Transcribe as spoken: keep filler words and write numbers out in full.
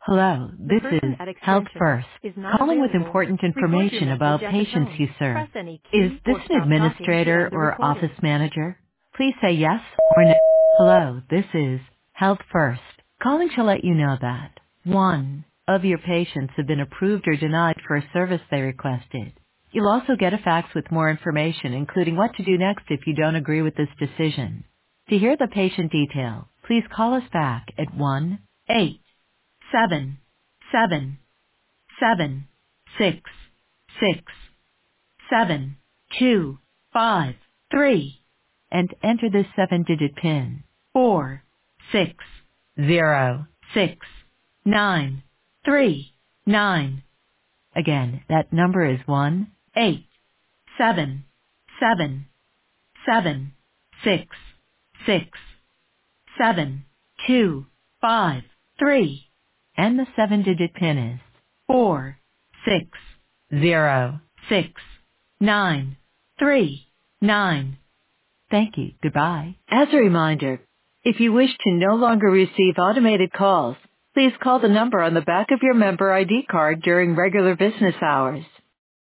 Hello, The this is person at Health extension First, is not calling with available. important Record your information about message at the patients tone. you serve. Press any Is key this or an stop talking to administrator end the or office recording. manager? Please say yes or no. Hello, this is Health First, calling to let you know that one of your patients have been approved or denied for a service they requested. You'll also get a fax with more information, including what to do next if you don't agree with this decision. To hear the patient detail, please call us back at one eight seven seven seven six six seven two five three and enter this seven-digit PIN. Four six zero six nine three nine. Again, that number is one eight seven seven seven six six seven two five three. And the seven-digit PIN is four six zero six nine three nine. Thank you. Goodbye. As a reminder, if you wish to no longer receive automated calls, please call the number on the back of your member I D card during regular business hours.